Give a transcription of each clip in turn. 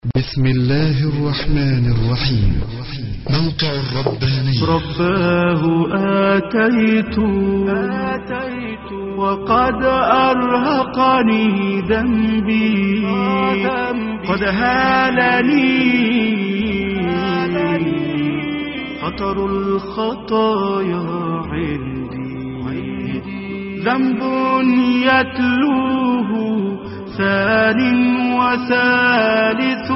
بسم الله الرحمن الرحيم. موقع الرباني. رباه آتيت وقد أرهقني ذنبي قد هالني خطر الخطايا عندي ذنب يتلوه ثان وثالث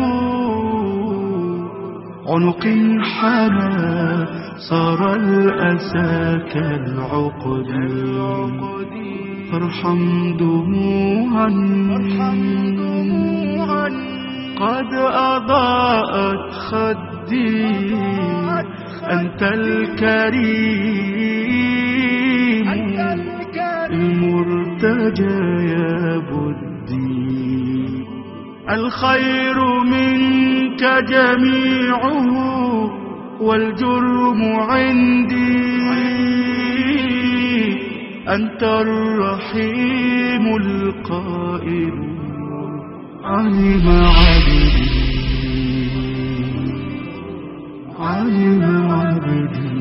عنق حنى صار الأسى كالعقد فارحم دموعا قد أضاءت خدي أنت الكريم المرتجى يا بدي الخير منك جميعه والجرم عندي أنت الرحيم القائل علم عبدي علم عبدي.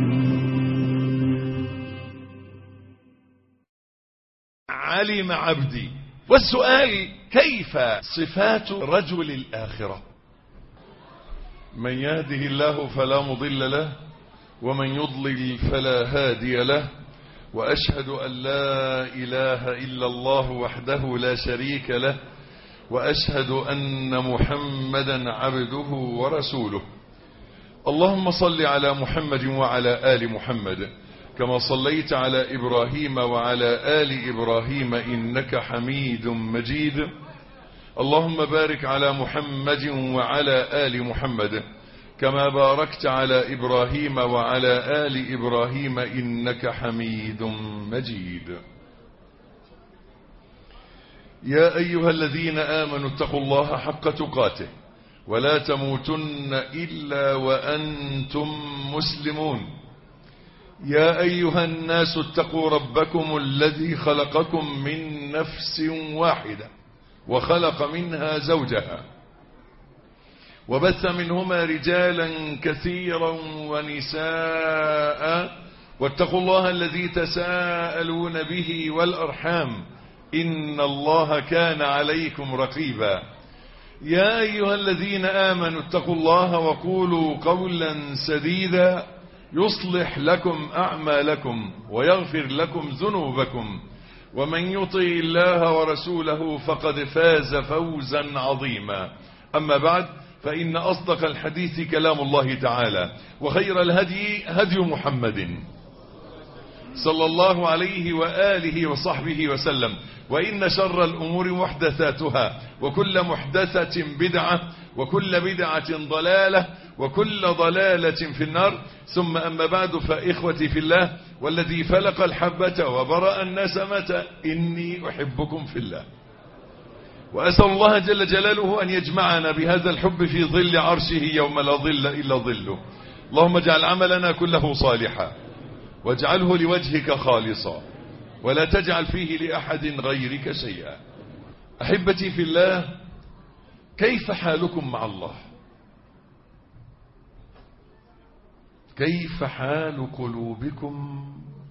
علم عبدي. والسؤال: كيف صفات رجل الآخرة؟ من يهده الله فلا مضل له ومن يضلل فلا هادي له، وأشهد أن لا إله إلا الله وحده لا شريك له، وأشهد أن محمدا عبده ورسوله. اللهم صل على محمد وعلى آل محمد كما صليت على إبراهيم وعلى آل إبراهيم إنك حميد مجيد. اللهم بارك على محمد وعلى آل محمد كما باركت على إبراهيم وعلى آل إبراهيم إنك حميد مجيد. يا أيها الذين آمنوا اتقوا الله حق تقاته ولا تموتن إلا وأنتم مسلمون. يا أيها الناس اتقوا ربكم الذي خلقكم من نفس واحدة وخلق منها زوجها وبث منهما رجالا كثيرا ونساء، واتقوا الله الذي تساءلون به والأرحام إن الله كان عليكم رقيبا. يا أيها الذين آمنوا اتقوا الله وقولوا قولا سديدا يصلح لكم أعمالكم ويغفر لكم ذنوبكم، ومن يطع الله ورسوله فقد فاز فوزا عظيما. أما بعد، فإن أصدق الحديث كلام الله تعالى، وخير الهدي هدي محمد صلى الله عليه وآله وصحبه وسلم، وإن شر الأمور محدثاتها، وكل محدثة بدعة، وكل بدعة ضلالة، وكل ضلالة في النار. ثم أما بعد، فإخوتي في الله والذي فلق الحبة وبرأ النسمة إني أحبكم في الله، وأسأل الله جل جلاله أن يجمعنا بهذا الحب في ظل عرشه يوم لا ظل إلا ظله. اللهم اجعل عملنا كله صالحا واجعله لوجهك خالصا ولا تجعل فيه لأحد غيرك شيئا. أحبتي في الله، كيف حالكم مع الله؟ كيف حال قلوبكم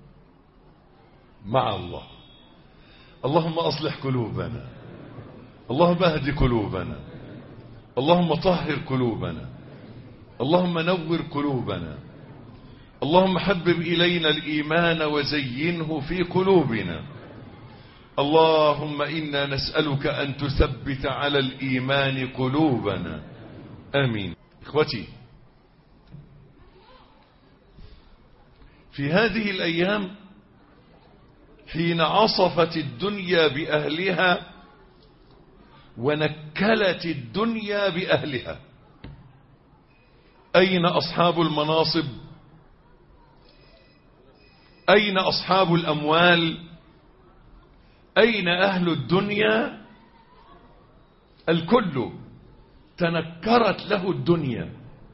مع الله؟ اللهم أصلح قلوبنا، اللهم اهد قلوبنا، اللهم طهر قلوبنا، اللهم نور قلوبنا، اللهم حبب إلينا الإيمان وزينه في قلوبنا. اللهم إنا نسألك أن تثبت على الإيمان قلوبنا، آمين. إخوتي، في هذه الأيام حين عصفت الدنيا بأهلها ونكلت الدنيا بأهلها، أين أصحاب المناصب؟ أين أصحاب الأموال؟ أين أهل الدنيا؟ الكل تنكرت له الدنيا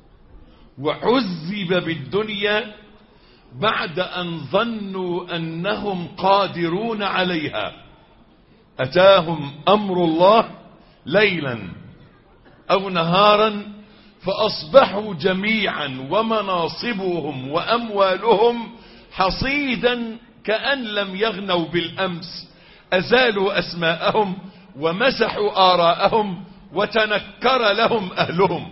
وعذب بالدنيا بعد أن ظنوا أنهم قادرون عليها. أتاهم أمر الله ليلا أو نهارا فأصبحوا جميعا ومناصبهم وأموالهم حصيدا كأن لم يغنوا بالأمس، أزالوا أسماءهم ومسحوا آراءهم وتنكر لهم أهلهم.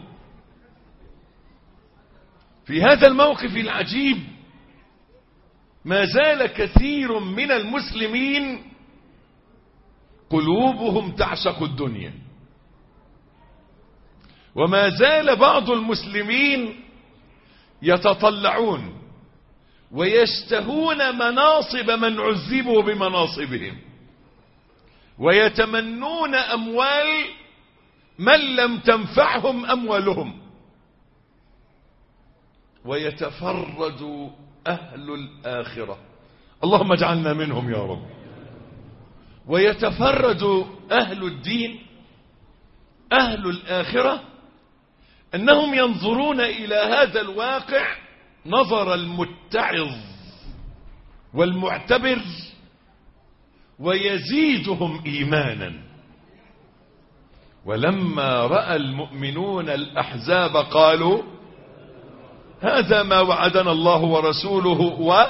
في هذا الموقف العجيب ما زال كثير من المسلمين قلوبهم تعشق الدنيا، وما زال بعض المسلمين يتطلعون ويشتهون مناصب من عذبوا بمناصبهم، ويتمنون أموال من لم تنفعهم أموالهم، ويتفرد أهل الآخرة، اللهم اجعلنا منهم يا رب، ويتفرد أهل الدين أهل الآخرة أنهم ينظرون إلى هذا الواقع نظر المتعظ والمعتبر ويزيدهم إيمانا. ولما رأى المؤمنون الأحزاب قالوا هذا ما وعدنا الله ورسوله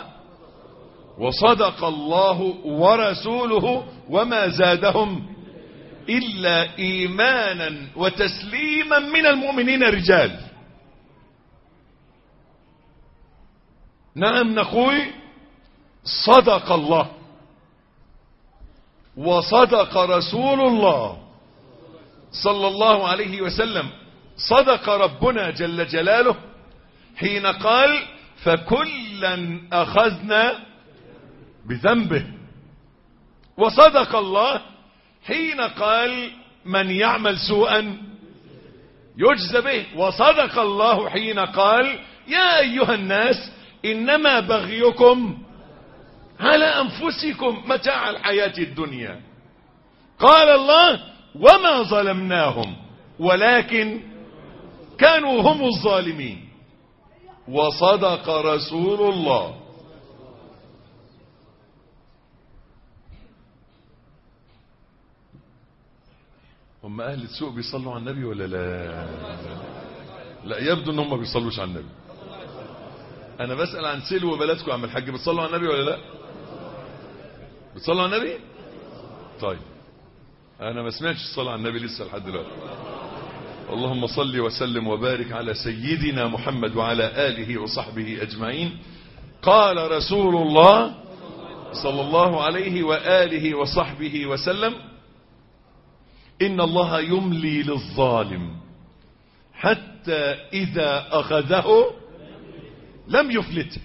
وصدق الله ورسوله وما زادهم إلا إيمانا وتسليما من المؤمنين رجال. نعم نقول صدق الله وصدق رسول الله صلى الله عليه وسلم، صدق ربنا جل جلاله حين قال فكلا أخذنا بذنبه، وصدق الله حين قال من يعمل سوءا يجزى به، وصدق الله حين قال يا أيها الناس إنما بغيكم على أنفسكم متاع الحياة الدنيا. قال الله وما ظلمناهم ولكن كانوا هم الظالمين، وصدق رسول الله. هم أهل السوء بيصلوا على النبي ولا لا؟ لا يبدو ان هم بيصلوش على النبي. انا بسأل عن سلو بلدكم يا عم الحاج، بتصلوا على النبي ولا لا؟ بتصلوا على النبي؟ طيب انا ما سمعتش الصلاة على النبي لسه لحد دلوقتي. اللهم صل وسلم وبارك على سيدنا محمد وعلى آله وصحبه أجمعين. قال رسول الله صلى الله عليه وآله وصحبه وسلم إن الله يملي للظالم حتى إذا أخذه لم يفلته.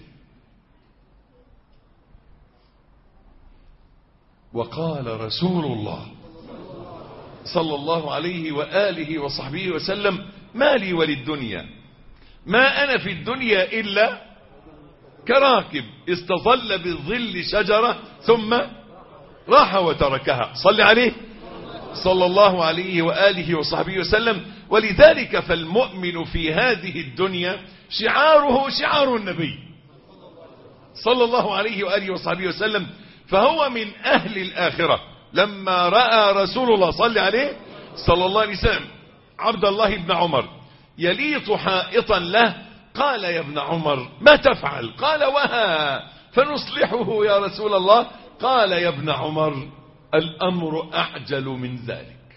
وقال رسول الله صلى الله عليه وآله وصحبه وسلم ما لي وللدنيا ما أنا في الدنيا إلا كراكب استظل بالظل شجرة ثم راح وتركها. صل عليه صلى الله عليه وآله وصحبه وسلم. ولذلك فالمؤمن في هذه الدنيا شعاره شعار النبي صلى الله عليه وآله وصحبه وسلم، فهو من أهل الآخرة. لما رأى رسول الله صلى عليه صلى الله عليه وسلم عبد الله بن عمر يليط حائطا له قال يا ابن عمر ما تفعل؟ قال وها فنصلحه يا رسول الله. قال يا ابن عمر الأمر أعجل من ذلك.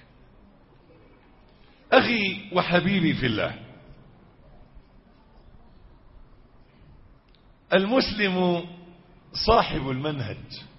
أخي وحبيبي في الله، المسلم صاحب المنهج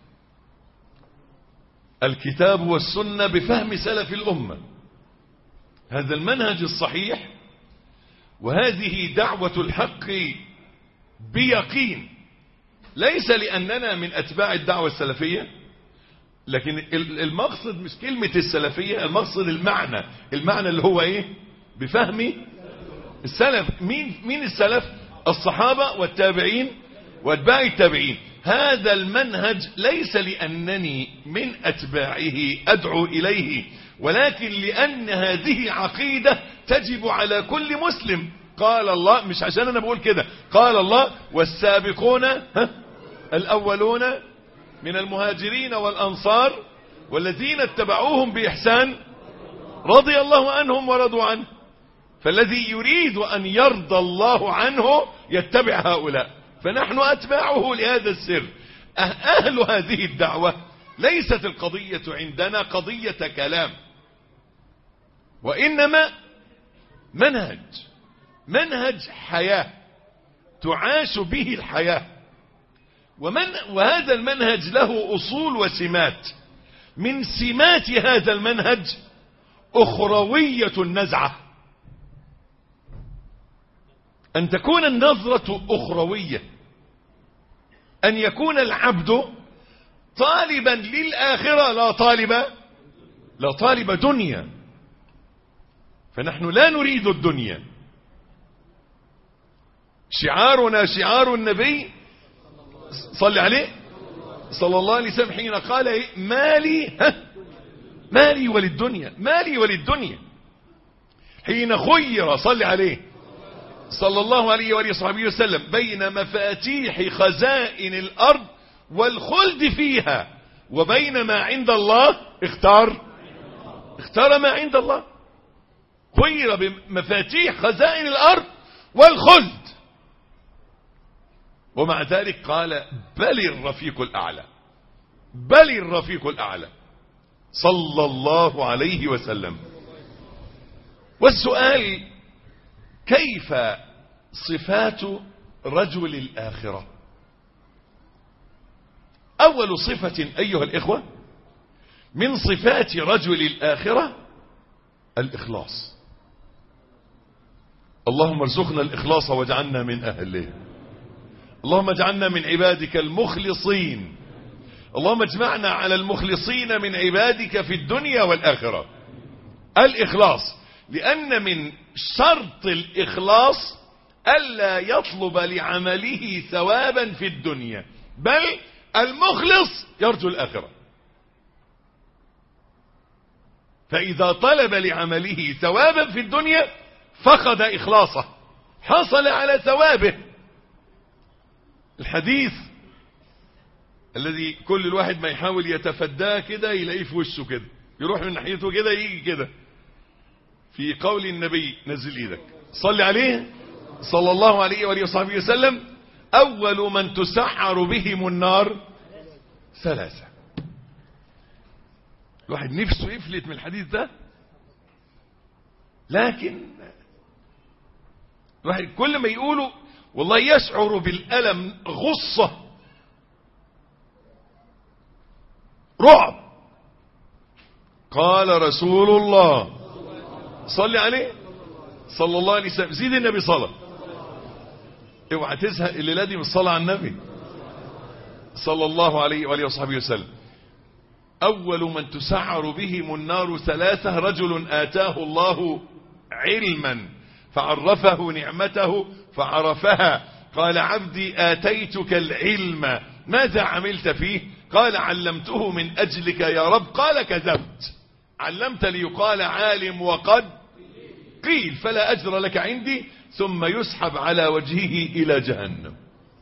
الكتاب والسنة بفهم سلف الأمة، هذا المنهج الصحيح، وهذه دعوة الحق بيقين، ليس لأننا من أتباع الدعوة السلفية، لكن المقصد مش كلمة السلفية، المقصد المعنى اللي هو ايه؟ بفهم السلف. مين السلف؟ الصحابة والتابعين واتباع التابعين. هذا المنهج ليس لأنني من أتباعه أدعو إليه، ولكن لأن هذه عقيدة تجب على كل مسلم. قال الله، مش عشان أنا بقول كده، قال الله والسابقون الأولون من المهاجرين والأنصار والذين اتبعوهم بإحسان رضي الله عنهم ورضوا عنه. فالذي يريد أن يرضى الله عنه يتبع هؤلاء، فنحن أتباعه لهذا السر. أهل هذه الدعوة ليست القضية عندنا قضية كلام، وإنما منهج حياة تعاش به الحياة. وهذا المنهج له أصول وسمات. من سمات هذا المنهج أخروية النزعة، أن تكون النظرة أخروية، أن يكون العبد طالبا للآخرة لا طالب دنيا. فنحن لا نريد الدنيا. شعارنا شعار النبي صلى عليه صلى الله عليه وسلم حين قال مالي وللدنيا، مالي وللدنيا. حين خير صلى عليه صلى الله عليه وآله وصحبه وسلم بين مفاتيح خزائن الأرض والخلد فيها وبين ما عند الله اختار ما عند الله. خير بمفاتيح خزائن الأرض والخلد، ومع ذلك قال بل الرفيق الأعلى، بل الرفيق الأعلى صلى الله عليه وسلم. والسؤال: كيف صفات رجل الآخرة؟ أول صفة أيها الإخوة من صفات رجل الآخرة الإخلاص. اللهم ارزقنا الإخلاص واجعلنا من أهله. اللهم اجعلنا من عبادك المخلصين. اللهم اجمعنا على المخلصين من عبادك في الدنيا والآخرة. الإخلاص، لأن من شرط الإخلاص ألا يطلب لعمله ثوابا في الدنيا، بل المخلص يرجو الآخرة. فإذا طلب لعمله ثوابا في الدنيا فقد إخلاصه، حصل على ثوابه. الحديث الذي كل الواحد ما يحاول يتفداه كده يلاقيه في وشه كده، يروح من ناحيته كده يجي كده، في قول النبي: نزل ايدك، صلي عليه صلى الله عليه وآله وصحبه وسلم: أول من تسعر بهم النار ثلاثة. الواحد نفسه يفلت من الحديث ده، لكن الواحد كل ما يقوله والله يشعر بالألم، غصة، رعب. قال رسول الله صلي عليه صلى الله عليه وسلم، زيد النبي صلى. اوعى تزهق الليله دي من الصلاه على النبي صلى الله عليه واله وصحبه وسلم. اول من تسعر بهم النار ثلاثه: رجل اتاه الله علما فعرفه نعمته فعرفها، قال: عبدي آتيتك العلم ماذا عملت فيه؟ قال: علمته من أجلك يا رب. قال: كذبت، علمت ليقال عالم وقد قيل، فلا أجر لك عندي. ثم يسحب على وجهه إلى جهنم.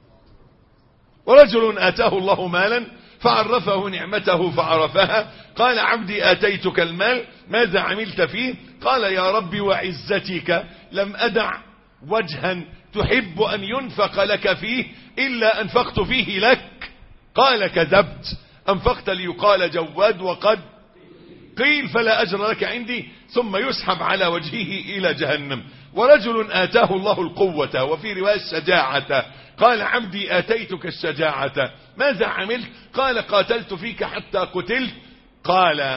ورجل آتاه الله مالا فعرفه نعمته فعرفها، قال: عبدي آتيتك المال ماذا عملت فيه؟ قال: يا رب وعزتك لم أدع وجها تحب أن ينفق لك فيه إلا أنفقت فيه لك. قال: كذبت، أنفقت ليقال جواد وقد قيل، فلا أجر لك عندي. ثم يسحب على وجهه إلى جهنم. ورجل آتاه الله القوة، وفي رواية الشجاعة، قال: عبدي آتيتك الشجاعة ماذا عملت؟ قال: قاتلت فيك حتى قتلت. قال: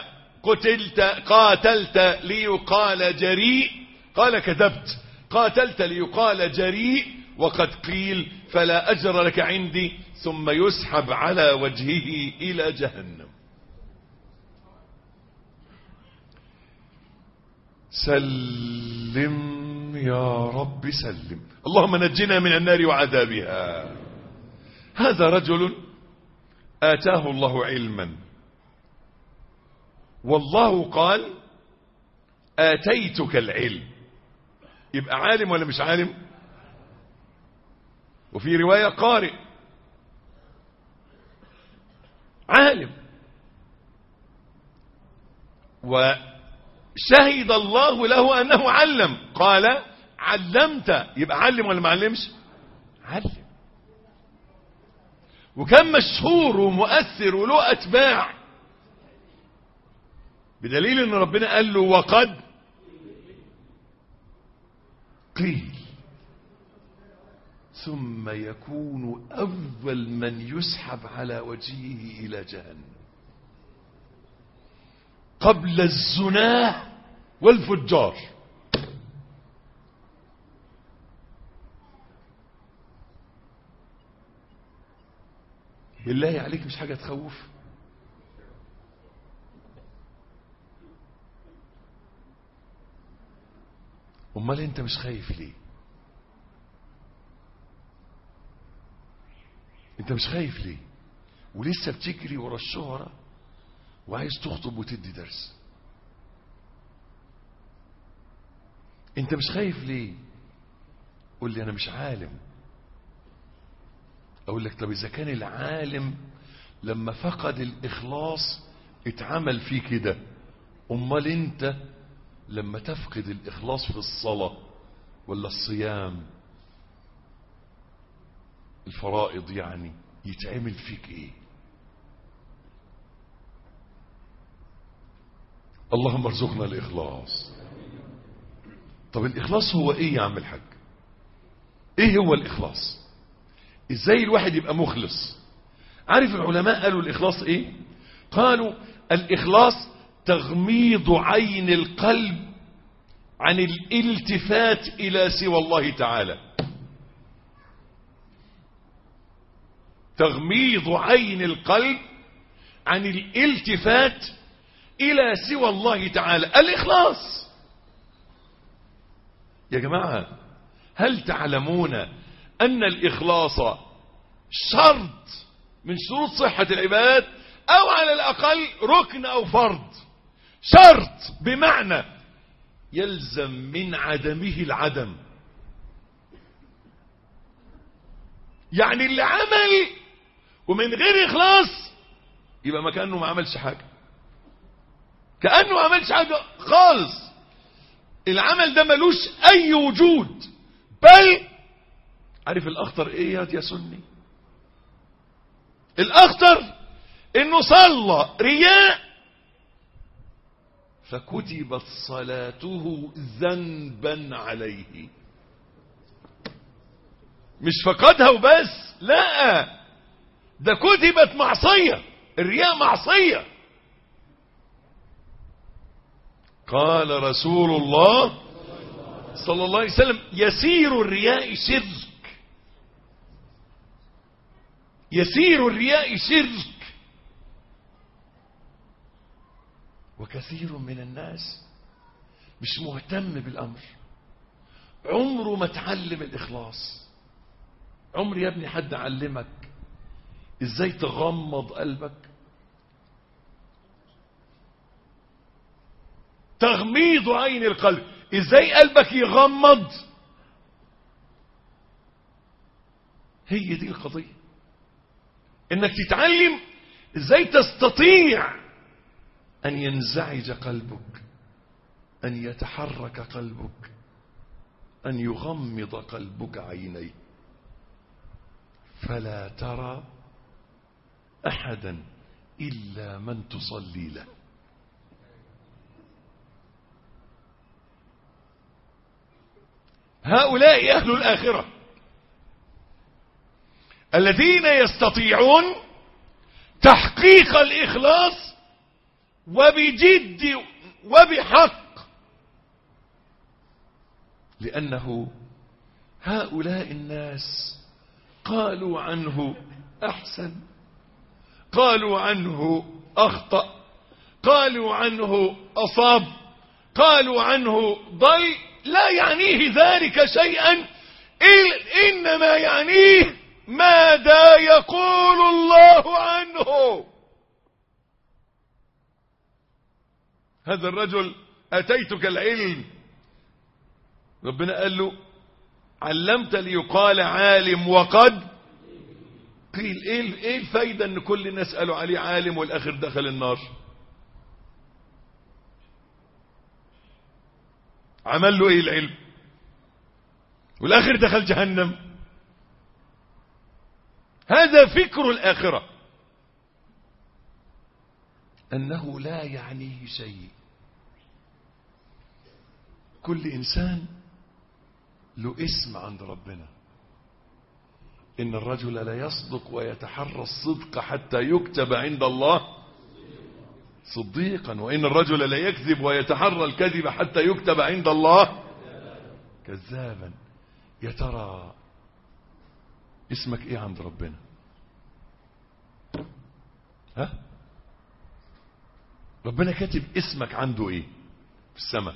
قاتلت ليقال جريء. قال: كذبت، قاتلت ليقال جريء وقد قيل، فلا أجر لك عندي. ثم يسحب على وجهه إلى جهنم. سلم يا رب سلم، اللهم نجنا من النار وعذابها. هذا رجل آتاه الله علما، والله قال: آتيتك العلم. يبقى عالم ولا مش عالم؟ وفي رواية قارئ، عالم. شهد الله له أنه علم. قال علمت، يبقى علم ولا ما علمش؟ علم. وكان مشهور ومؤثر وله أتباع، بدليل ان ربنا قال له وقد قيل، ثم يكون أول من يسحب على وجهه إلى جهنم قبل الزناه والفجار. بالله عليك مش حاجة تخوف؟ امال انت مش خايف ليه؟ انت مش خايف ليه ولسه بتجري ورا الشهرة وعايز تخطب وتدي درس؟ انت مش خايف ليه؟ قول لي انا مش عالم. اقول لك طب اذا كان العالم لما فقد الاخلاص اتعمل فيه كده، امال انت لما تفقد الاخلاص في الصلاة ولا الصيام الفرائض يعني يتعمل فيك ايه؟ اللهم ارزقنا الاخلاص. طب الاخلاص هو ايه يا عم الحاج؟ ايه هو الاخلاص؟ ازاي الواحد يبقى مخلص؟ عارف العلماء قالوا الاخلاص ايه؟ قالوا الاخلاص تغميض عين القلب عن الالتفات الى سوى الله تعالى. تغميض عين القلب عن الالتفات الى سوى الله تعالى، الاخلاص. يا جماعة هل تعلمون ان الاخلاص شرط من شروط صحة العباد، او على الاقل ركن او فرض؟ شرط بمعنى يلزم من عدمه العدم. يعني اللي عمل ومن غير اخلاص يبقى ما كأنه ما عملش حاجة، كأنه ما عملش حاجة خالص. العمل ده ملوش اي وجود. بل عارف الاخطر ايه يا سني؟ الاخطر انه صلى رياء فكتبت صلاته ذنبا عليه. مش فقدها وبس، لا، ده كتبت معصية. الرياء معصية. قال رسول الله صلى الله عليه وسلم يسير الرياء شرك. يسير الرياء شرك. وكثير من الناس مش مهتم بالأمر، عمره ما تعلم الإخلاص. عمر يا ابني حد علمك ازاي تغمض قلبك؟ تغميض عين القلب، ازاي قلبك يغمض؟ هي دي القضية، انك تتعلم ازاي تستطيع ان ينزعج قلبك، ان يتحرك قلبك، ان يغمض قلبك عينيه فلا ترى احدا الا من تصلي له. هؤلاء اهل الاخرة الذين يستطيعون تحقيق الاخلاص وبجد وبحق، لانه هؤلاء الناس قالوا عنه احسن، قالوا عنه اخطأ، قالوا عنه اصاب، قالوا عنه ضل. لا يعنيه ذلك شيئا، انما يعنيه ماذا يقول الله عنه. هذا الرجل اتيتك العلم، ربنا قال له علمت ليقال عالم وقد قيل. ايه الفايدة ان كل الناس قالوا عليه عالم والاخر دخل النار؟ عمل له ايه العلم؟ والاخر دخل جهنم. هذا فكر الآخرة، أنه لا يعنيه شيء. كل إنسان له اسم عند ربنا. إن الرجل لا يصدق ويتحرى الصدق حتى يكتب عند الله صديقا، وإن الرجل لا يكذب ويتحرى الكذب حتى يكتب عند الله كذابا. يا ترى اسمك ايه عند ربنا؟ ها؟ ربنا كاتب اسمك عنده ايه في السماء؟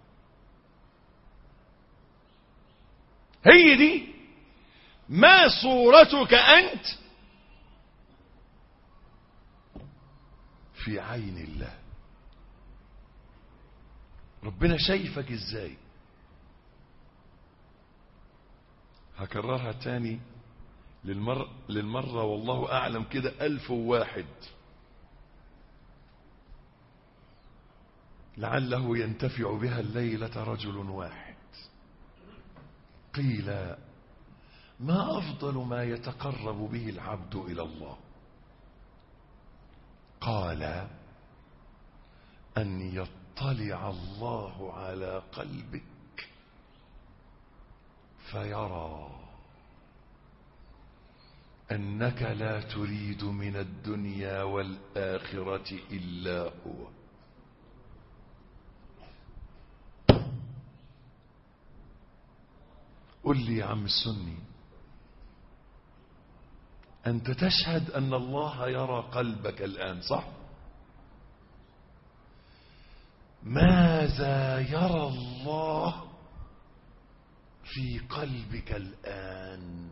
هي دي ما صورتك أنت في عين الله. ربنا شايفك ازاي؟ هكررها تاني للمرة والله أعلم كده 1001، لعله ينتفع بها الليلة رجل واحد. قيل ما أفضل ما يتقرب به العبد إلى الله؟ قال أن يطلع الله على قلبك فيرى أنك لا تريد من الدنيا والآخرة إلا هو. قل لي يا عم السني، أنت تشهد أن الله يرى قلبك الآن، صح؟ ماذا يرى الله في قلبك الآن؟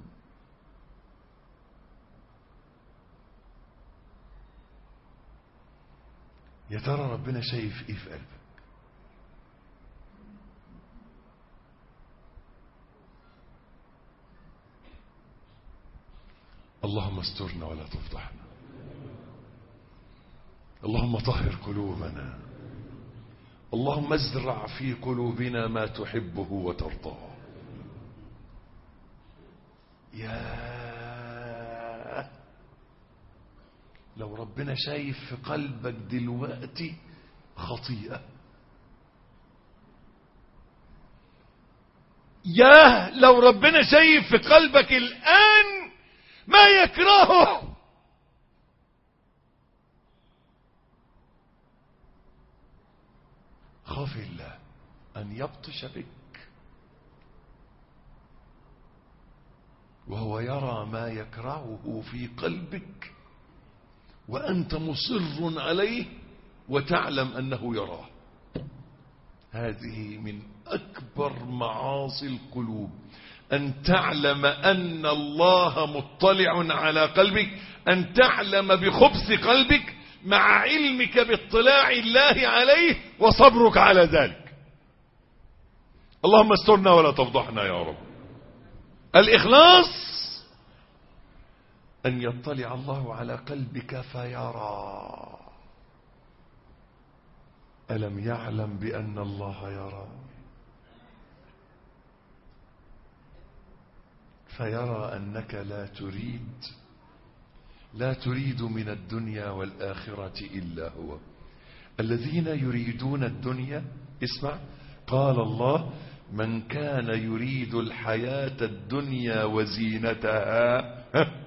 يا ترى ربنا شايف ايه في قلبك؟ اللهم استرنا ولا تفضحنا. اللهم طهر قلوبنا. اللهم ازرع في قلوبنا ما تحبه وترضاه. يا لو ربنا شايف في قلبك دلوقتي خطيئة، يا لو ربنا شايف في قلبك الآن ما يكرهه، خاف الله أن يبطش بك وهو يرى ما يكرهه في قلبك وأنت مصر عليه وتعلم أنه يراه. هذه من أكبر معاصي القلوب، أن تعلم أن الله مطلع على قلبك، أن تعلم بخبث قلبك مع علمك باطلاع الله عليه وصبرك على ذلك. اللهم استرنا ولا تفضحنا يا رب. الإخلاص أن يطلع الله على قلبك فيرى. ألم يعلم بأن الله يرى؟ فيرى أنك لا تريد من الدنيا والآخرة إلا هو. الذين يريدون الدنيا، اسمع، قال الله: من كان يريد الحياة الدنيا وزينتها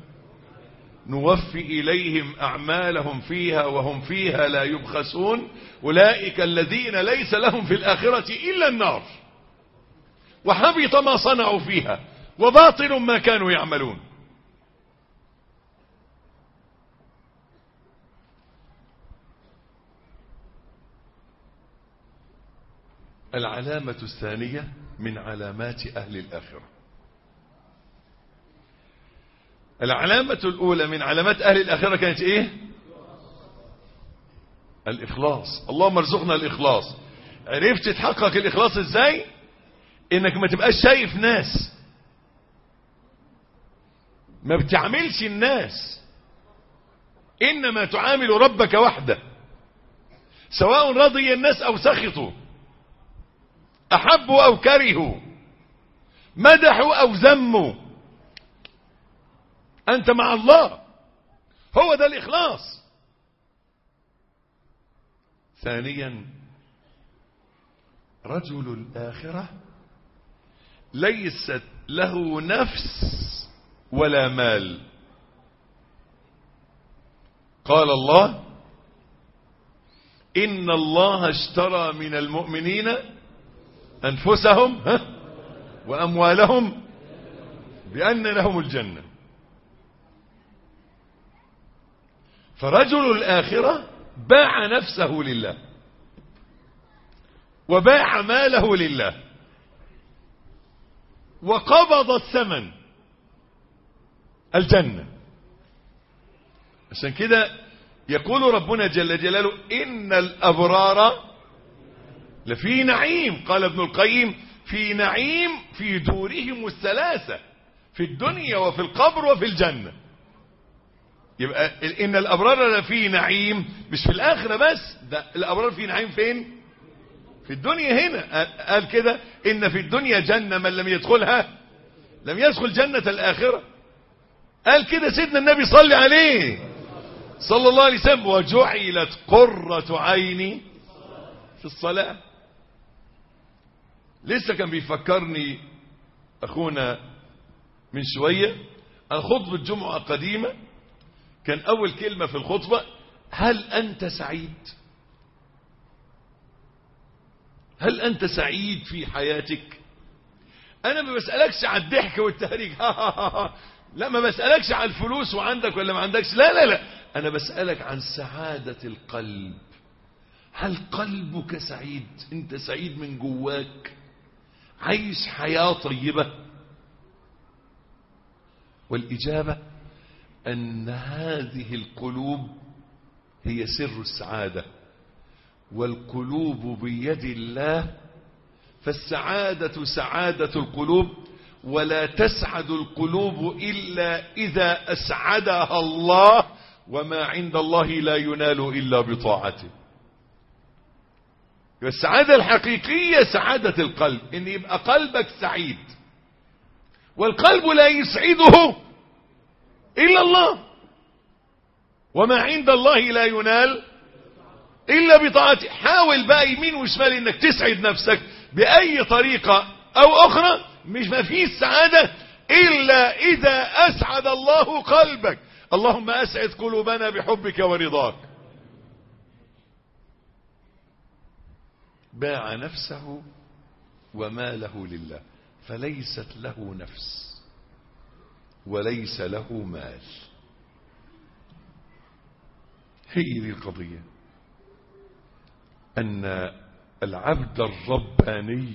نوفي إليهم أعمالهم فيها وهم فيها لا يبخسون أولئك الذين ليس لهم في الآخرة إلا النار وحبط ما صنعوا فيها وباطل ما كانوا يعملون. العلامة الثانية من علامات أهل الآخرة. العلامة الأولى من علامات أهل الآخرة كانت إيه؟ الإخلاص. اللهم ارزقنا الإخلاص. عرفت تحقق الإخلاص إزاي؟ إنك ما تبقاش شايف ناس، ما بتعملش الناس، إنما تعامل ربك وحده، سواء رضي الناس أو سخطوا. أحبوا أو كرهوا، مدحوا أو ذموا، أنت مع الله. هو ده الإخلاص. ثانيا، رجل الآخرة ليست له نفس ولا مال. قال الله: إن الله اشترى من المؤمنين أنفسهم وأموالهم بأن لهم الجنة. فرجل الآخرة باع نفسه لله وباع ماله لله وقبض الثمن الجنة. عشان كده يقول ربنا جل جلاله: إن الأبرار لفي نعيم. قال ابن القيم: في نعيم في دورهم الثلاثة، في الدنيا وفي القبر وفي الجنة. يبقى إن الأبرار لفي نعيم مش في الآخرة بس، ده الأبرار في نعيم فين؟ في الدنيا هنا. قال كده: إن في الدنيا جنة من لم يدخلها لم يدخل جنة الآخرة. قال كده سيدنا النبي صلى عليه صلى الله عليه وسلم: وجعلت قرة عيني في الصلاة. لسه كان بيفكرني أخونا من شوية عن خطبة جمعة قديمة، كان أول كلمة في الخطبة: هل أنت سعيد؟ هل أنت سعيد في حياتك؟ أنا ما بسألكش على الضحك والتهريج لا، ما بسألكش على الفلوس وعندك ولا ما عندكش، لا لا لا، أنا بسألك عن سعادة القلب. هل قلبك سعيد؟ أنت سعيد من جواك؟ عايش حياة طيبة؟ والإجابة أن هذه القلوب هي سر السعادة، والقلوب بيد الله، فالسعادة سعادة القلوب، ولا تسعد القلوب إلا إذا أسعدها الله، وما عند الله لا ينال إلا بطاعته. السعادة الحقيقية سعادة القلب، إن يبقى قلبك سعيد، والقلب لا يسعده إلا الله، وما عند الله لا ينال إلا بطاعته. حاول بقى يمين وشمال إنك تسعد نفسك بأي طريقة أو أخرى، مش ما فيش سعادة إلا إذا أسعد الله قلبك. اللهم أسعد قلوبنا بحبك ورضاك. باع نفسه وماله لله، فليست له نفس وليس له مال. هي دي القضية، أن العبد الرباني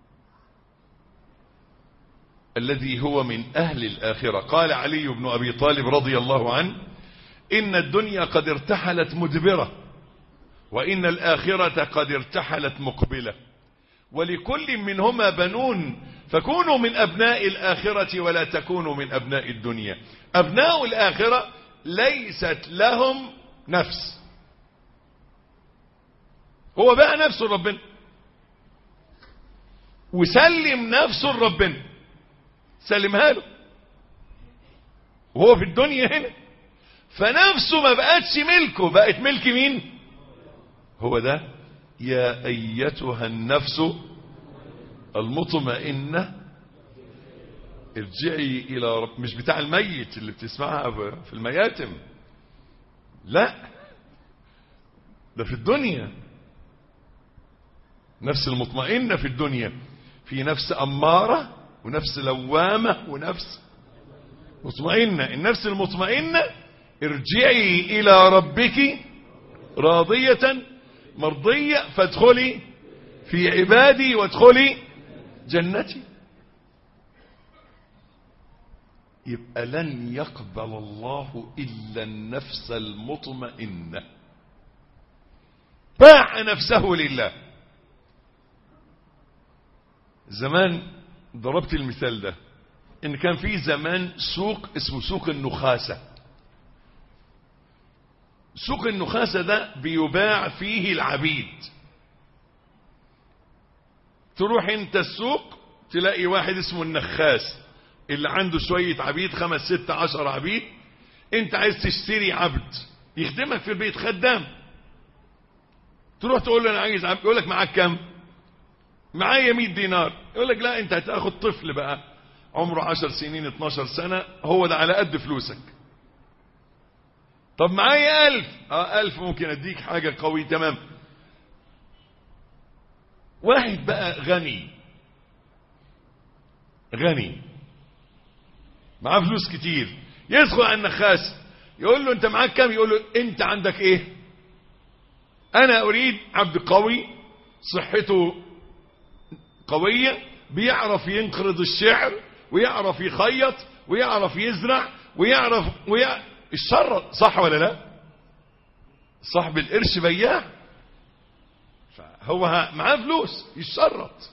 الذي هو من أهل الآخرة، قال علي بن أبي طالب رضي الله عنه: إن الدنيا قد ارتحلت مدبرة، وإن الآخرة قد ارتحلت مقبلة، ولكل منهما بنون، فكونوا من أبناء الآخرة ولا تكونوا من أبناء الدنيا. أبناء الآخرة ليست لهم نفس، هو باع نفسه لربنا وسلم نفسه لربنا، سلمها له وهو في الدنيا هنا، فنفسه ما بقتش ملكه، بقت ملك مين؟ هو ده: يا أيتها النفس المطمئنة ارجعي إلى رب. مش بتاع الميت اللي بتسمعها في المياتم، لا، ده في الدنيا. نفس المطمئنة في الدنيا، في نفس أمارة ونفس لوامة ونفس مطمئنة. النفس المطمئنة: ارجعي إلى ربك راضية مرضية فادخلي في عبادي وادخلي جنتي. يبقى لن يقبل الله إلا النفس المطمئنة، باع نفسه لله. زمان ضربت المثال ده، ان كان في زمان سوق اسمه سوق النخاسة. سوق النخاسة ده بيباع فيه العبيد، تروح انت السوق تلاقي واحد اسمه النخاس اللي عنده شوية عبيد 5 6 10 عبيد، انت عايز تشتري عبد يخدمك في البيت خدام، تروح تقول له انا عايز عبد، يقول لك معاك كام؟ معايا 100 دينار. يقول لك لا انت هتاخد طفل بقى عمره 10 سنين 12 سنة، هو ده على قد فلوسك. طب معايا 1000. 1000 ممكن اديك حاجة قوي تمام. واحد بقى غني معاه فلوس كتير، يدخل على النخاس يقول له انت معاك كام؟ يقول له انت عندك ايه؟ انا اريد عبد قوي صحته قوية، بيعرف ينقرض الشعر ويعرف يخيط ويعرف يزرع ويعرف الشرط، صح ولا لا؟ صاحب القرش بياع، هو معاه فلوس يشرط.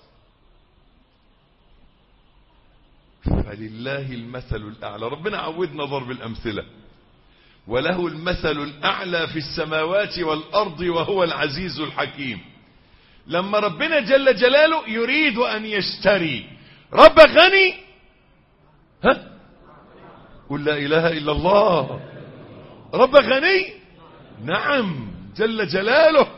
فلله المثل الأعلى. ربنا عودنا ضرب الأمثلة. وله المثل الأعلى في السماوات والأرض وهو العزيز الحكيم. لما ربنا جل جلاله يريد أن يشتري رب غني، قل لا إله إلا الله، رب غني، نعم جل جلاله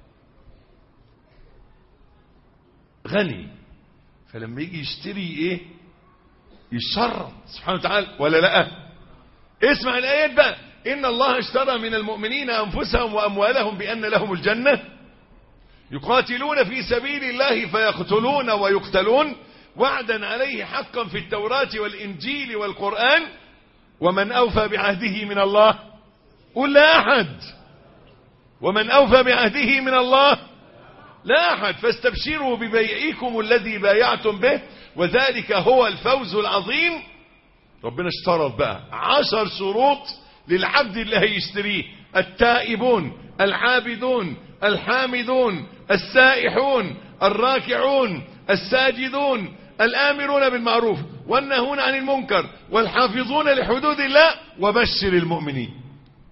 غني. فلما يجي يشتري ايه؟ يشرط سبحانه وتعالى ولا لا؟ اسمع الآيات بقى. إن الله اشترى من المؤمنين أنفسهم وأموالهم بأن لهم الجنة يقاتلون في سبيل الله فيقتلون ويقتلون وعدا عليه حقا في التوراة والإنجيل والقرآن ومن أوفى بعهده من الله قل لا أحد. ومن أوفى بعهده من الله لا أحد. فاستبشروا ببيعكم الذي بايعتم به وذلك هو الفوز العظيم. ربنا اشترط بقى 10 شروط للعبد اللي هيشتريه: التائبون العابدون الحامدون السائحون الراكعون الساجدون الآمرون بالمعروف والناهون عن المنكر والحافظون لحدود الله وبشر المؤمنين.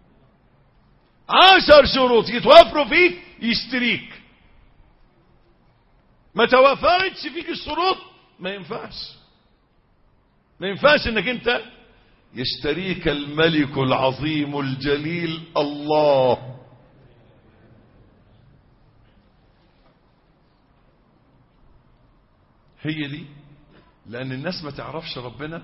10 شروط يتوفروا فيك يشتريك. ما توفرتش فيك الشروط ما ينفعش انك انت يشتريك الملك العظيم الجليل الله. هي دي. لان الناس ما تعرفش ربنا،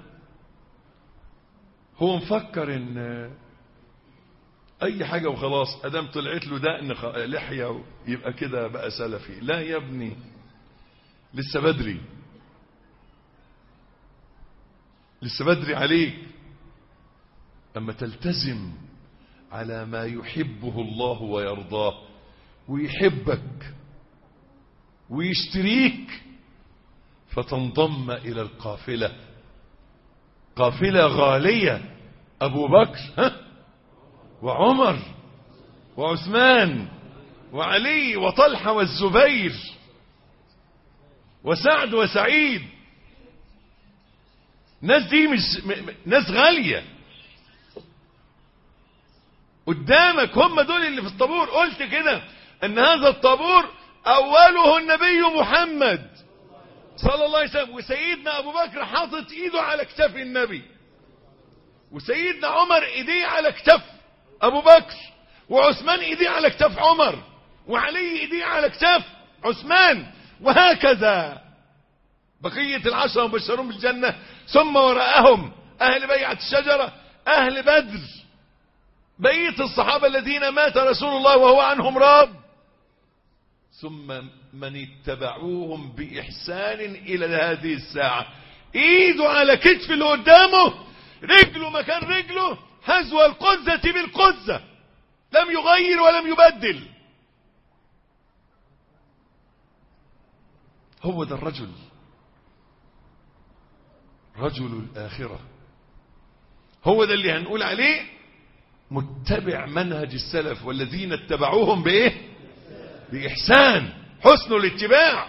هو مفكر ان اي حاجة وخلاص ادام طلعت له دقن لحية يبقى كده بقى سلفي. لا يا ابني، لسه بدري عليك. اما تلتزم على ما يحبه الله ويرضاه ويحبك ويشتريك فتنضم الى القافلة، قافلة غالية: ابو بكر وعمر وعثمان وعلي وطلحة والزبير وسعد وسعيد. ناس دي مش ناس غالية قدامك، هم دول اللي في الطابور. قلت كده ان هذا الطابور اوله النبي محمد صلى الله عليه وسلم، وسيدنا ابو بكر حاطط ايده على كتف النبي، وسيدنا عمر ايديه على كتف ابو بكر، وعثمان ايديه على كتف عمر، وعلي ايديه على كتف عثمان، وهكذا بقية 10 مبشرون بالجنة. ثم وراءهم اهل بيعة الشجرة، اهل بدر، بقية الصحابة الذين مات رسول الله وهو عنهم راض، ثم من اتبعوهم بإحسان إلى هذه الساعة. ايده على كتف اللي قدامه، رجله مكان رجله، هزو القزة بالقزة، لم يغير ولم يبدل. هو ده الرجل، رجل الآخرة. هو ده اللي هنقول عليه متبع منهج السلف والذين اتبعوهم بإيه؟ بإحسان، حسن الاتباع.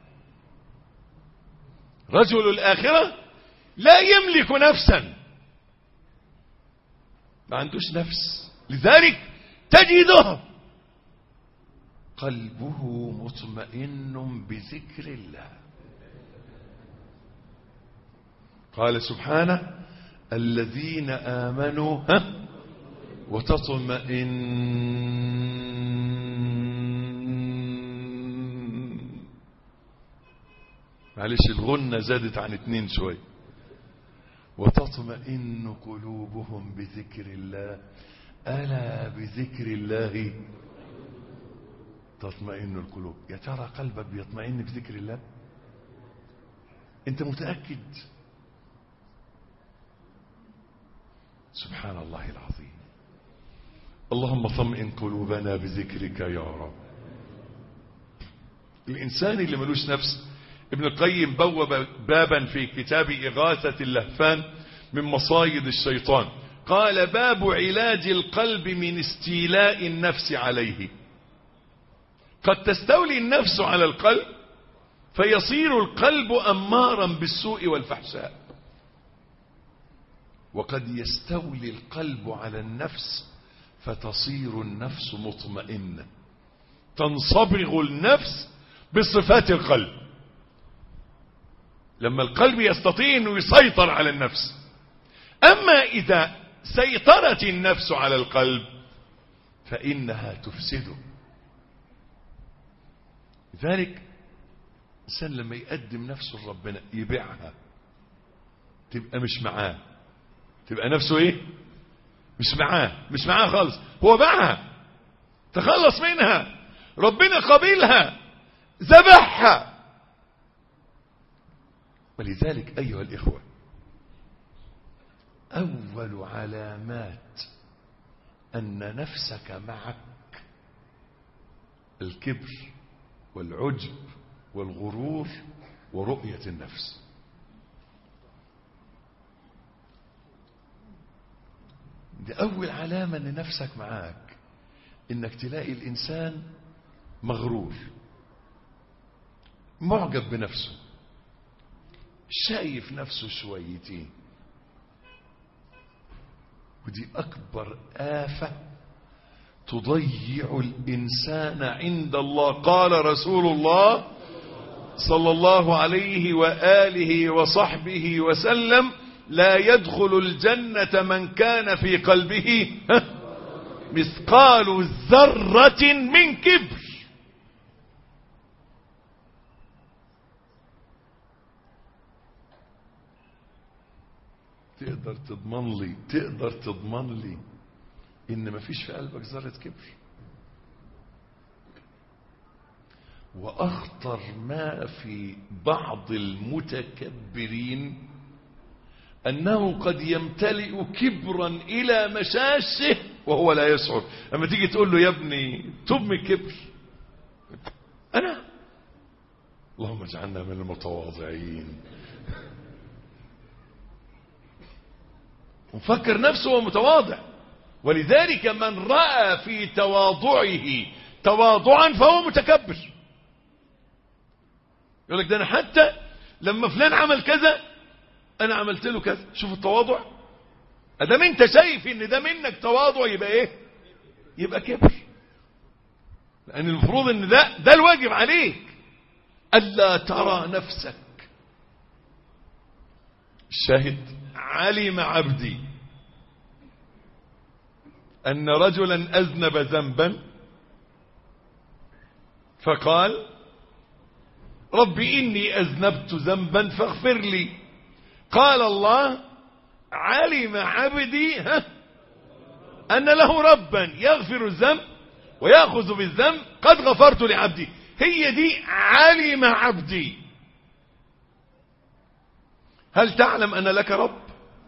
رجل الآخرة لا يملك نفسا، ما عندوش نفس، لذلك تجده قلبه مطمئن بذكر الله. قال سبحانه الذين آمنوا وتطمئن معلش الغنة زادت عن 2 شوي. وتطمئن قلوبهم بذكر الله ألا بذكر الله تطمئن القلوب. يا ترى قلبك بيطمئن بذكر الله؟ انت متأكد؟ سبحان الله العظيم. اللهم طمئن قلوبنا بذكرك يا رب. الإنسان اللي ملوش نفس، ابن القيم بوب بابا في كتاب إغاثة اللهفان من مصايد الشيطان، قال باب علاج القلب من استيلاء النفس عليه. قد تستولي النفس على القلب فيصير القلب أمارا بالسوء والفحشاء، وقد يستولي القلب على النفس فتصير النفس مطمئنة، تنصبغ النفس بصفات القلب. لما القلب يستطيع أنه يسيطر على النفس. أما إذا سيطرت النفس على القلب فإنها تفسده. لذلك الإنسان لما يقدم نفسه لربنا يبيعها، تبقى مش معاه، تبقى نفسه ايه؟ مش معاه خالص. هو باعها، تخلص منها، ربنا قبلها، ذبحها. ولذلك أيها الإخوة، أول علامات أن نفسك معك الكبر والعجب والغرور ورؤية النفس. دي أول علامة أن نفسك معاك، إنك تلاقي الإنسان مغرور، معجب بنفسه، شايف نفسه شويتين. ودي أكبر آفة تضيع الإنسان عند الله. قال رسول الله صلى الله عليه وآله وصحبه وسلم لا يدخل الجنة من كان في قلبه مثقال ذرة من كبر. تقدر تضمن لي ان ما فيش في قلبك ذرة كبر؟ واخطر ما في بعض المتكبرين انه قد يمتلئ كبرا الى مشاشه وهو لا يشعر. اما تيجي تقول له يا ابني تب من الكبر، انا اللهم اجعلنا من المتواضعين. مفكر نفسه متواضع. ولذلك من رأى في تواضعه تواضعا فهو متكبر. يقول لك ده انا حتى لما فلان عمل كذا انا عملت له كذا. شوف التواضع. ادام انت شايف ان ده منك تواضع يبقى ايه؟ يبقى كبر. لان المفروض ان ده الواجب عليك، الا ترى نفسك. الشاهد علم عبدي أن رجلا أذنب ذنبا فقال رب إني أذنبت ذنبا فاغفر لي. قال الله علم عبدي أن له ربا يغفر الذنب ويأخذ بالذنب قد غفرت لعبدي. هي دي علم عبدي. هل تعلم أن لك رب؟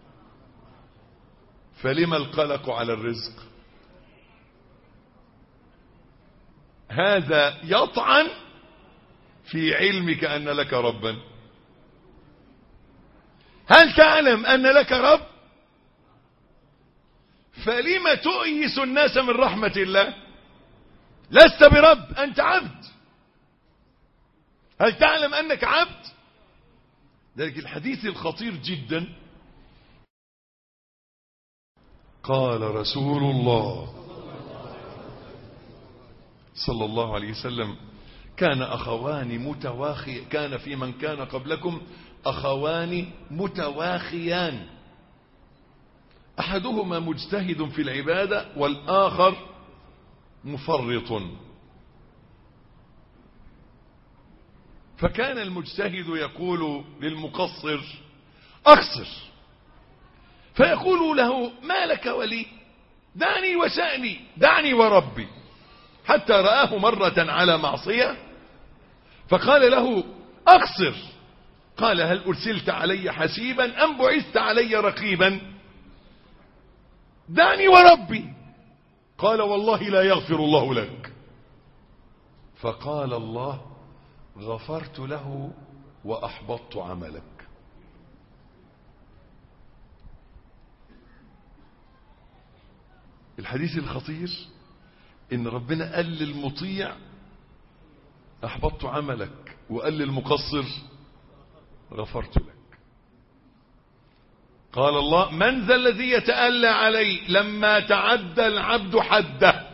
فلما القلق على الرزق؟ هذا يطعن في علمك أن لك ربا. هل تعلم أن لك رب؟ فلما تؤيس الناس من رحمة الله؟ لست برب، أنت عبد. هل تعلم أنك عبد؟ ذلك الحديث الخطير جدا قال رسول الله صلى الله عليه وسلم كان في من كان قبلكم أخوان متواخيان، أحدهما مجتهد في العبادة والآخر مفرط. فكان المجتهد يقول للمقصر أقصر، فيقول له ما لك ولي، دعني وشأني، دعني وربي، حتى رآه مرة على معصية فقال له أقصر، قال هل أرسلت علي حسيبا أم بعثت علي رقيبا؟ دعني وربي، قال والله لا يغفر الله لك. فقال الله غفرت له وأحبطت عملك. الحديث الخطير إن ربنا قال للمطيع أحبطت عملك، وقال للمقصر غفرت لك. قال الله من ذا الذي يتألى علي لما تعدى العبد حده،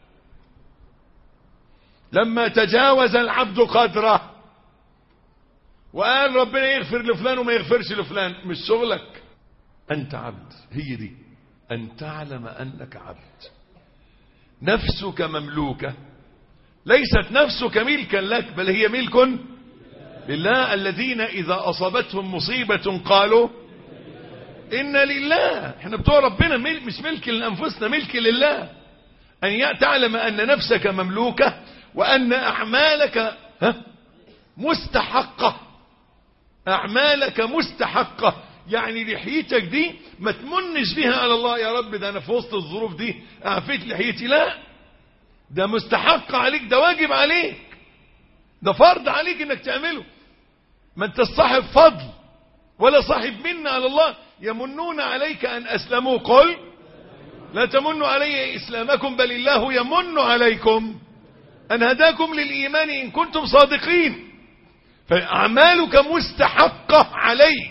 لما تجاوز العبد قدره وقال ربنا يغفر لفلان وما يغفرش لفلان. مش شغلك، أنت عبد. هي دي أن تعلم أنك عبد. نفسك مملوكة، ليست نفسك ملكا لك، بل هي ملك لله. الذين إذا أصابتهم مصيبة قالوا إن لله. احنا بتوع ربنا، مش ملك لأنفسنا، ملك لله. أن تعلم أن نفسك مملوكة وأن أعمالك مستحقة. أعمالك مستحقة، يعني لحيتك دي ما تمنش بها على الله يا رب ده أنا في وسط الظروف دي أعفيت لحيتي، لا، ده مستحق عليك، ده واجب عليك، ده فرض عليك انك تعمله. ما انت صاحب فضل ولا صاحب منة على الله. يمنون عليك أن أسلموا، قل لا تمنوا علي إسلامكم بل الله يمن عليكم أن هداكم للإيمان إن كنتم صادقين. فأعمالك مستحقة عليك،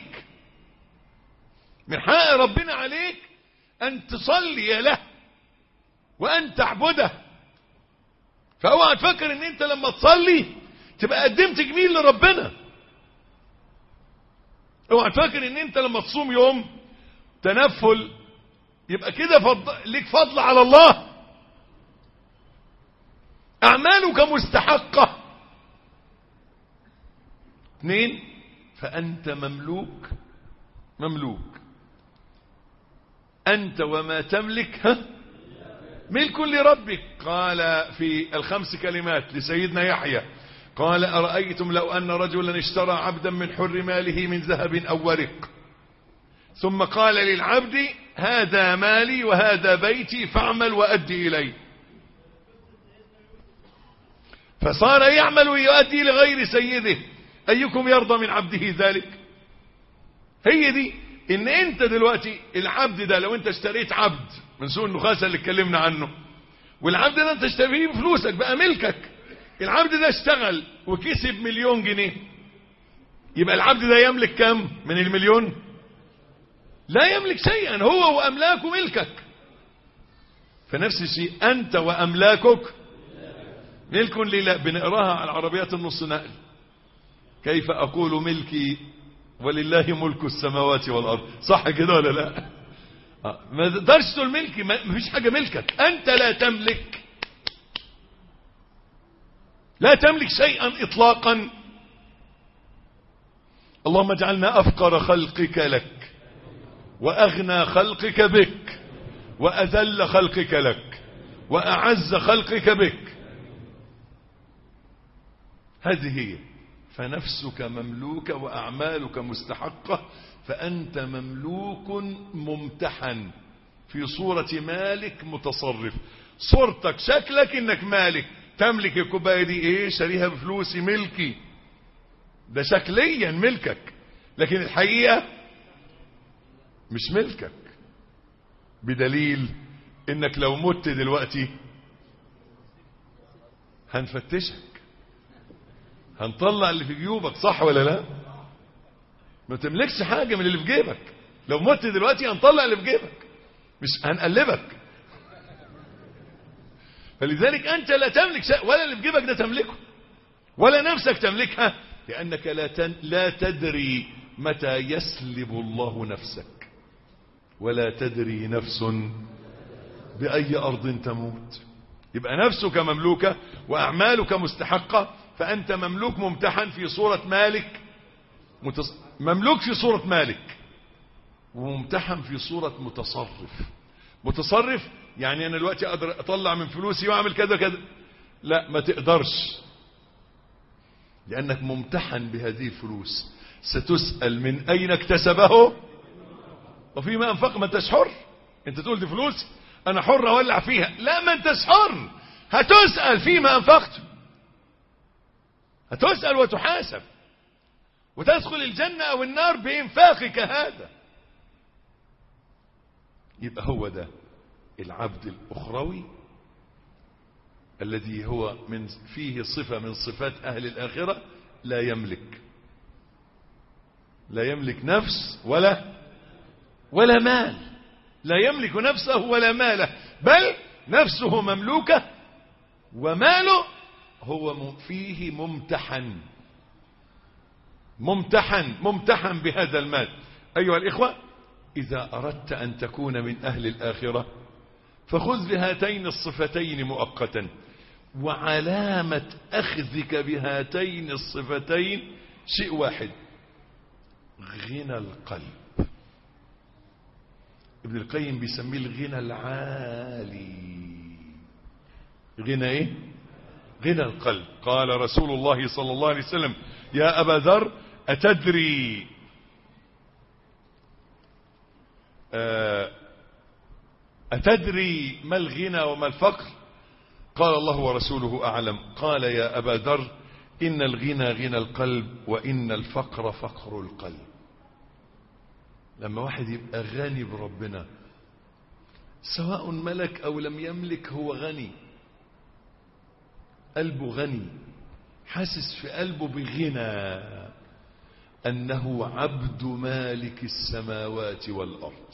من حق ربنا عليك أن تصلي له وأن تعبده. فاوعى تفكر ان انت لما تصلي تبقى قدمت جميل لربنا. اوعى تفكر ان انت لما تصوم يوم تنفل يبقى كده ليك فضل على الله. اعمالك مستحقة. 2 فانت مملوك. انت وما تملك ملك لربك. قال في ال5 كلمات لسيدنا يحيى، قال أرأيتم لو أن رجلا اشترى عبدا من حر ماله من ذهب أو ورق، ثم قال للعبد هذا مالي وهذا بيتي فاعمل وأدي إلي، فصار يعمل ويؤدي لغير سيده، أيكم يرضى من عبده ذلك؟ هي دي ان انت دلوقتي العبد ده، لو انت اشتريت عبد من سوق النخاسة اللي اتكلمنا عنه، والعبد ده انت اشتريه بفلوسك بقى ملكك، العبد ده اشتغل وكسب 1,000,000 جنيه، يبقى العبد ده يملك كم من 1,000,000؟ لا يملك شيئا، هو واملاكه ملكك. فنفس الشيء انت واملاكك ملك لله. بنقراها على العربيات النص نقل، كيف اقول ملكي ولله ملك السماوات والارض، صح كده ولا لا؟ ما تقدرش تقول ملكي، ما فيش حاجه ملكك، انت لا تملك، لا تملك شيئا اطلاقا. اللهم اجعلنا افقر خلقك لك واغنى خلقك بك واذل خلقك لك واعز خلقك بك. هذه هي. فنفسك مملوكة وأعمالك مستحقة. فأنت مملوك ممتحن في صورة مالك متصرف. صورتك شكلك إنك مالك، تملك الكوباية دي إيه، شاريها بفلوسي، ملكي، ده شكليا ملكك، لكن الحقيقة مش ملكك، بدليل إنك لو مت دلوقتي هنفتشك، هنطلع اللي في جيوبك، صح ولا لا؟ ما تملكش حاجة من اللي في جيبك. لو مت دلوقتي هنطلع اللي في جيبك، مش هنقلبك. فلذلك أنت لا تملك شيء، ولا اللي في جيبك ده تملكه، ولا نفسك تملكها، لأنك لا تدري متى يسلب الله نفسك، ولا تدري نفس بأي أرض تموت. يبقى نفسك مملوكة وأعمالك مستحقة، فأنت مملوك ممتحن في صورة مالك، مملوك في صورة مالك، وممتحن في صورة متصرف. يعني أنا دلوقتي أقدر أطلع من فلوسي وأعمل كذا كذا، لا ما تقدرش، لأنك ممتحن بهذه الفلوس. ستسأل من أين اكتسبه وفيما أنفق. ما انتش حر، انت تقول دي فلوس أنا حر أولع فيها، لا ما انتش حر، هتسأل فيما أنفقت، هتسأل وتحاسب، وتدخل الجنة أو النار بإنفاقك هذا. يبقى هو ده العبد الأخروي الذي هو فيه صفة من صفات أهل الآخرة، لا يملك نفس ولا مال، لا يملك نفسه ولا ماله، بل نفسه مملوكة وماله هو فيه ممتحن بهذا المال. أيها الإخوة، إذا أردت أن تكون من أهل الآخرة فخذ بهاتين الصفتين مؤقتا، وعلامة أخذك بهاتين الصفتين شيء واحد: غنى القلب. ابن القيم بيسميه الغنى العالي. غنى ايه؟ غنى القلب. قال رسول الله صلى الله عليه وسلم: يا أبا ذر أتدري ما الغنى وما الفقر؟ قال الله ورسوله أعلم. قال: يا أبا ذر إن الغنى غنى القلب، وإن الفقر فقر القلب. لما واحد يبقى غني بربنا، سواء ملك أو لم يملك، هو غني، قلبه غني، حاسس في قلبه بغنى، أنه عبد مالك السماوات والأرض.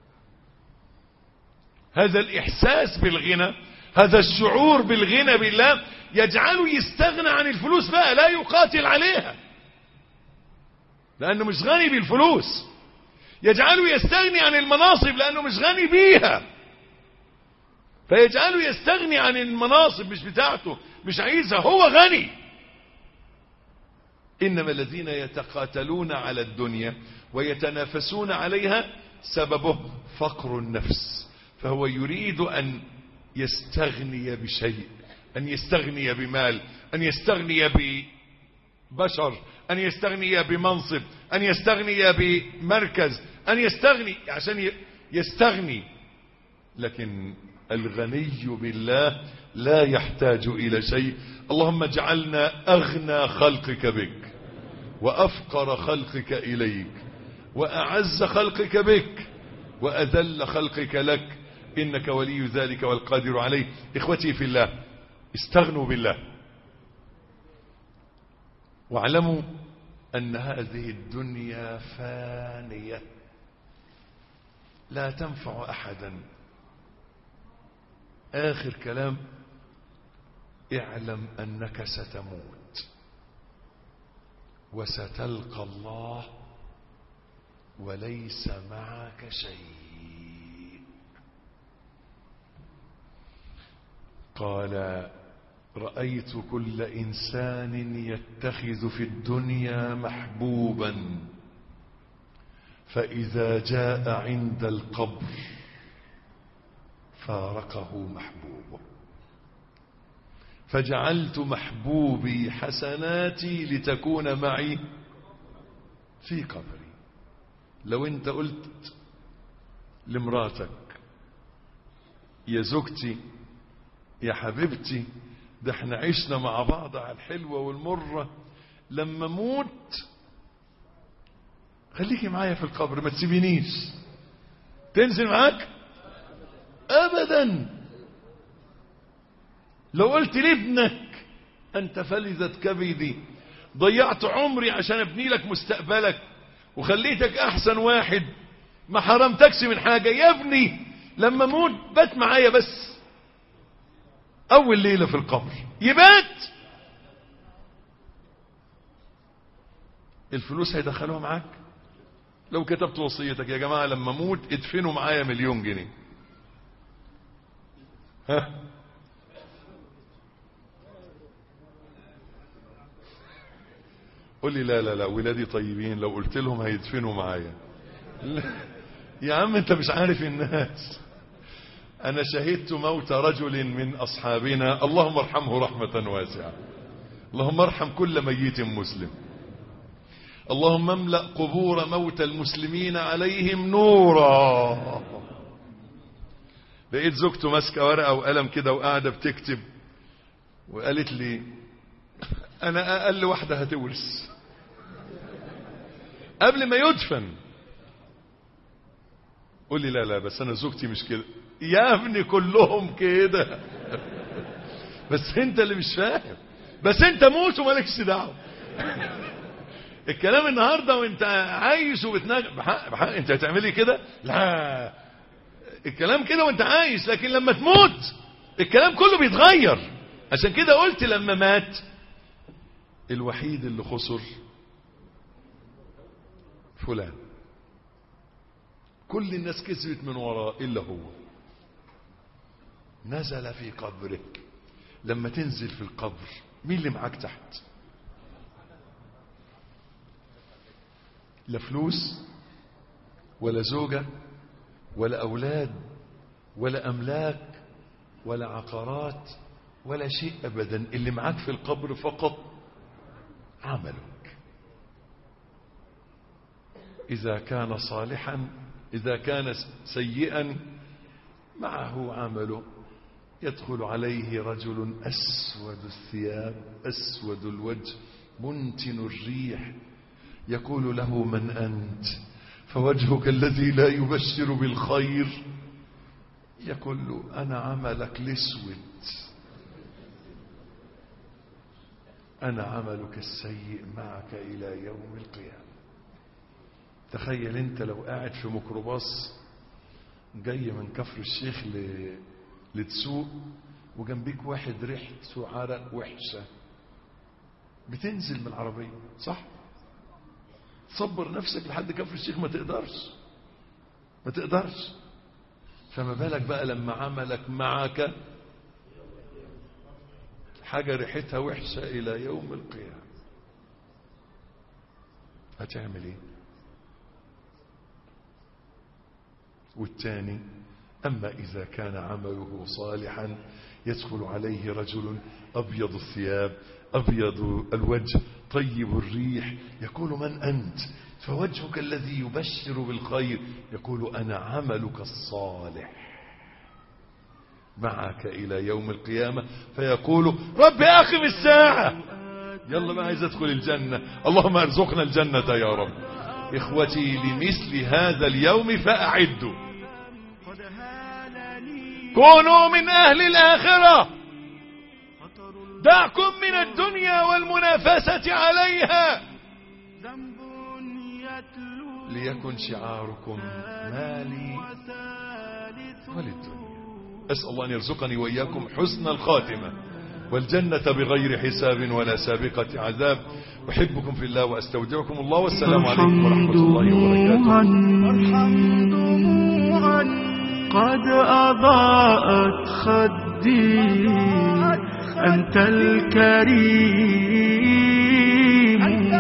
هذا الإحساس بالغنى، هذا الشعور بالغنى بالله يجعله يستغنى عن الفلوس بقى، لا يقاتل عليها، لأنه مش غني بالفلوس. يجعله يستغني عن المناصب لأنه مش غني بيها، فيجعله يستغني عن المناصب مش بتاعته، مش عايزها، هو غني. إنما الذين يتقاتلون على الدنيا ويتنافسون عليها سببه فقر النفس، فهو يريد أن يستغني بشيء، أن يستغني بمال، أن يستغني ببشر، أن يستغني بمنصب، أن يستغني بمركز، أن يستغني عشان يستغني. لكن الغني بالله لا يحتاج إلى شيء. اللهم اجعلنا أغنى خلقك بك، وأفقر خلقك إليك، وأعز خلقك بك، وأذل خلقك لك، إنك ولي ذلك والقادر عليه. إخوتي في الله، استغنوا بالله، واعلموا أن هذه الدنيا فانية لا تنفع أحدا. آخر كلام: اعلم أنك ستموت وستلقى الله وليس معك شيء. قال: رأيت كل إنسان يتخذ في الدنيا محبوبا، فإذا جاء عند القبر فارقه محبوبه، فجعلت محبوبي حسناتي لتكون معي في قبري. لو انت قلت لمراتك: يا زوجتي، يا حبيبتي، ده احنا عشنا مع بعض على الحلوة والمرة، لما موت خليكي معايا في القبر، ما تسيبينيش، تنزل معاك ابدا. لو قلت لابنك: انت فلذة كبدي، ضيعت عمري عشان ابني لك مستقبلك وخليتك احسن واحد، ما حرمتكش من حاجة، يا ابني لما موت بات معايا بس، اول ليلة في القبر يبات، الفلوس هيدخلوها معاك. لو كتبت وصيتك يا جماعة لما اموت ادفنوا معايا 1,000,000 جنيه، ها قول لي لا لا لا ولادي طيبين، لو قلت لهم هيدفنوا معايا. يا عم انت مش عارف الناس. انا شهدت موت رجل من اصحابنا، اللهم ارحمه رحمة واسعة، اللهم ارحم كل ميت مسلم، اللهم املأ قبور موتى المسلمين عليهم نورا. لقيت زوجته ماسكه ورقه وقلم كده وقاعده بتكتب، وقالت لي انا اقل واحده هتورث قبل ما يدفن. قول لي لا لا بس انا زوجتي مش كده. يا ابني كلهم كده بس انت اللي مش فاهم، بس انت موت ومالكش دعوه. الكلام النهارده وانت عايش وبتناجح بحق انت هتعملي كده؟ لا، الكلام كده وانت عايش، لكن لما تموت الكلام كله بيتغير. عشان كده قلت لما مات الوحيد اللي خسر فلان، كل الناس كسبت من وراه الا هو. نزل في قبرك. لما تنزل في القبر مين اللي معاك تحت؟ لا فلوس ولا زوجة ولا أولاد ولا أملاك ولا عقارات ولا شيء أبدا. اللي معاك في القبر فقط عملك. إذا كان صالحا، إذا كان سيئا معه عمله. يدخل عليه رجل أسود الثياب أسود الوجه منتن الريح، يقول له من أنت؟ فوجهك الذي لا يبشر بالخير. يقول له أنا عملك الأسود، أنا عملك السيء معك إلى يوم القيامة. تخيل أنت لو قاعد في ميكروباص جاي من كفر الشيخ لتسوق، وجنبيك واحد ريحته عرق وحشة، بتنزل من العربية صح؟ تصبر نفسك لحد كفر الشيخ؟ ما تقدرش. فما بالك بقى لما عملك معك حاجة ريحتها وحشة إلى يوم القيامة، هتعمل ايه؟ والثاني أما إذا كان عمله صالحا يدخل عليه رجل أبيض الثياب أبيض الوجه طيب الريح، يقول من أنت؟ فوجهك الذي يبشر بالخير، يقول أنا عملك الصالح معك إلى يوم القيامة. فيقول رب أقم الساعة، يلا ما عايز أدخل الجنة، اللهم ارزقنا الجنة يا رب. إخوتي لمثل هذا اليوم فأعدوا، كونوا من أهل الآخرة، دعكم من الدنيا والمنافسة عليها، ليكن شعاركم مالي وللدنيا. أسأل الله أن يرزقني وإياكم حسن الخاتمة والجنة بغير حساب ولا سابقة عذاب. أحبكم في الله وأستودعكم الله، والسلام عليكم ورحمة الله وبركاته. قد أضاءت خدي أنت الكريم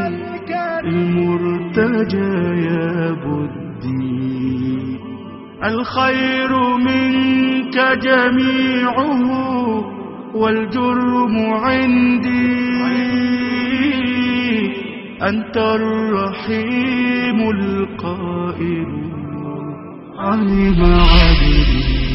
المرتجى يا بدي، الخير منك جميعه والجرم عندي، أنت الرحيم القائل علم عبدي.